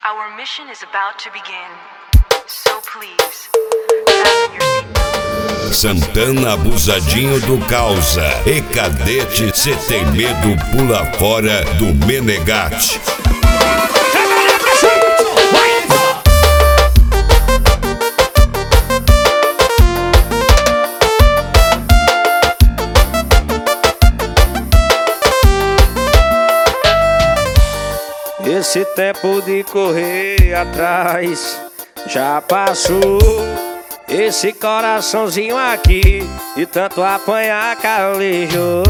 Our mission is about to begin, so please, fasten your seatbelt. Santana abusadinho do causa. E cadete, cê tem medo, pula fora do Menegate. Esse tempo de correr atrás já passou. Esse coraçãozinho aqui de tanto apanhar calejou.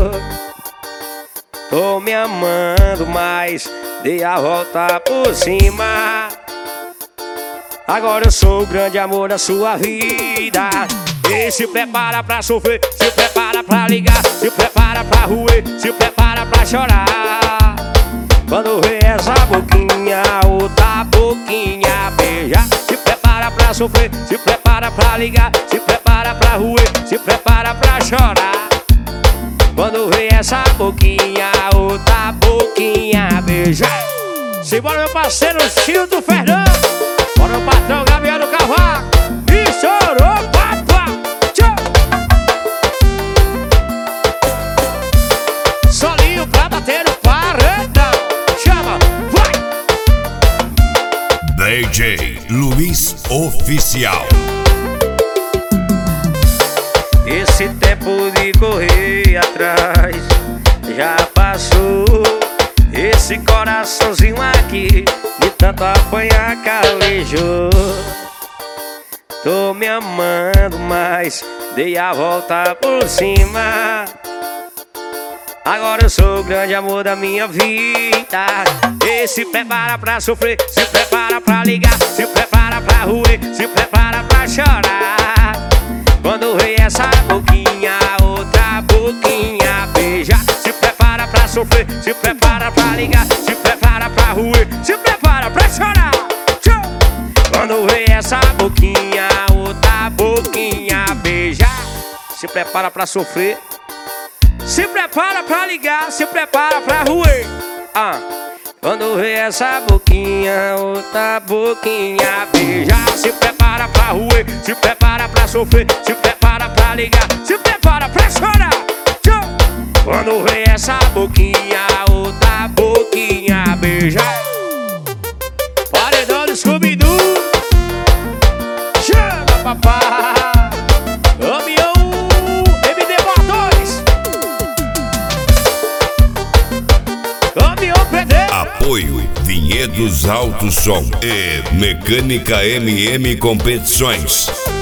Tô me amando, mas dei a volta por cima. Agora eu sou o grande amor da sua vida. E se prepara pra sofrer, se prepara pra ligar, se prepara pra roer, se prepara pra chorar. Quando vê essa boquinha, outra boquinha beijar. Se prepara pra sofrer, se prepara pra ligar, se prepara pra roer, se prepara pra chorar. Quando vê essa boquinha, outra boquinha beijar. Simbora meu parceiro Childo Fernando, bora o patrão Gabriel do Cavaco. E chorou, papá. Solinho pra bater no paredão. Chama, vai! DJ Luiz Oficial. Esse tempo de correr atrás já passou. Esse coraçãozinho aqui de tanto apanhar calejou. Tô me amando, mas dei a volta por cima. Agora eu sou o grande amor da minha vida. E se prepara pra sofrer, se prepara pra ligar, se prepara pra roer, se prepara pra chorar. Quando vê essa boquinha, outra boquinha beijar. Se prepara pra sofrer, se prepara pra ligar, se prepara pra roer, se prepara pra chorar. Quando vê essa boquinha, outra boquinha beijar. Se prepara pra sofrer, se prepara pra ligar, se prepara pra roer. Quando vê essa boquinha, outra boquinha beijar. Se prepara pra roer, se prepara pra sofrer, se prepara pra ligar, se prepara pra chorar. Quando vê essa boquinha, outra boquinha beijar. Paredão do Scooby-Doo. Chama, papai. Apoio Vinhedos Alto Som e Mecânica MM Competições.